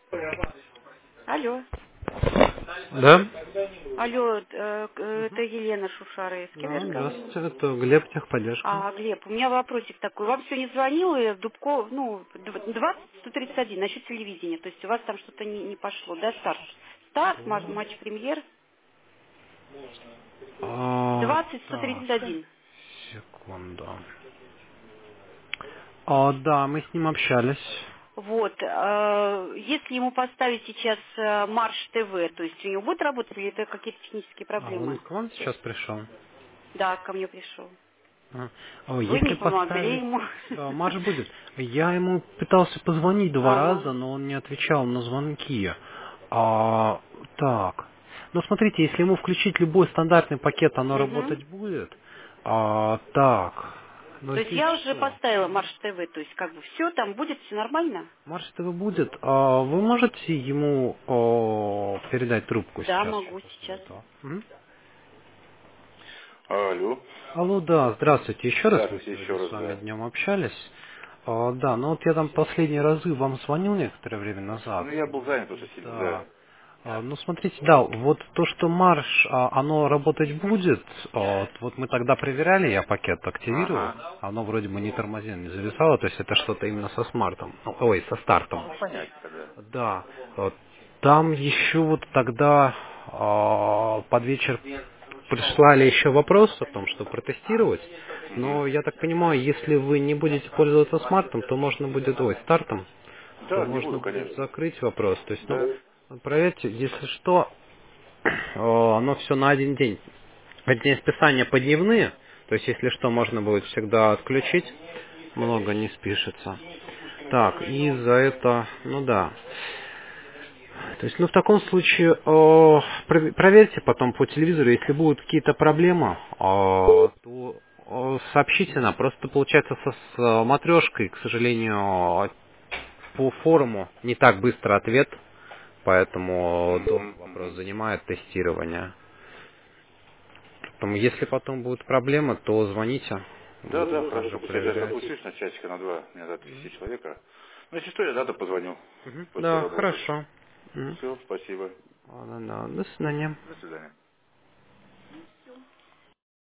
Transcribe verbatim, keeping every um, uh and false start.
Алло. Да? Алло, э, э, это Мгм. Елена Шушары. С кем я А, разговариваю? здравствуйте, это Глеб, техподдержка. А, Глеб, у меня вопросик такой. Вам сегодня звонил и Дубко, ну, двадцать сто тридцать один насчет телевидения. То есть у вас там что-то не, не пошло, да, старт? Старт, ма- матч премьер, А, двадцать сто так, тридцать один. секунду. А, да, мы с ним общались. Вот, э, если ему поставить сейчас э, Марш ТВ, то есть у него будет работать или это какие-то технические А он проблемы? к вам сейчас пришел? Да, ко мне пришел. А, о, Вы не если помогли поставить... ему. а, Марш будет. Я ему пытался позвонить два Ага. раза, но он не отвечал на звонки. А, так. Ну, смотрите, если ему включить любой стандартный пакет, оно Угу. работать будет. А, так. Но То есть здесь я уже что? поставила Марш ТВ, то есть как бы все, там будет все нормально? Марш ТВ будет. А вы можете ему о, передать трубку Да, сейчас могу после сейчас. этого? Мгм. Алло. Алло, да, здравствуйте. Еще раз мы Здравствуйте сегодня еще с раз, вами да. днем общались. А, да, ну вот я там последние разы вам звонил некоторое время назад. Ну, я был занят просто сильно, Да. да. А, ну, смотрите, да, вот то, что марш, а, оно работать будет, а, вот вот мы тогда проверяли, я пакет активировал, Ага. оно вроде бы не тормозило, не зависало, то есть это что-то именно со смартом, ну, ой, со стартом. Ну, понятненько, да. Да, вот. Там еще вот тогда а, под вечер прислали еще вопрос о том, что протестировать. Угу. Но я так понимаю, если вы не будете пользоваться смартом, то можно будет, ой, стартом, то Да, не можно буду, будет конечно. закрыть вопрос. То есть, Да. ну, проверьте, если что, о, оно все на один день. Дни списания подневные, то есть, если что, можно будет всегда отключить, много не спишется. Так, и за это, ну да. То есть, ну, в таком случае, э, про- проверьте потом по телевизору, если будут какие-то проблемы, э, то э, сообщите нам. Просто получается со с матрешкой, к сожалению, по форуму не так быстро ответ, поэтому долго Угу, вопрос угу. занимает тестирование. Поэтому, если потом будут проблемы, то звоните, Да, да, будем также хорошо. Пусть я сейчас проверять. отлучусь на часика на два. Меня за отвезти человека. Ну, если что, я завтра позвоню Мгм. после Да, работы. хорошо. Мгм. Все, спасибо. Ладно, да. До свидания. До свидания.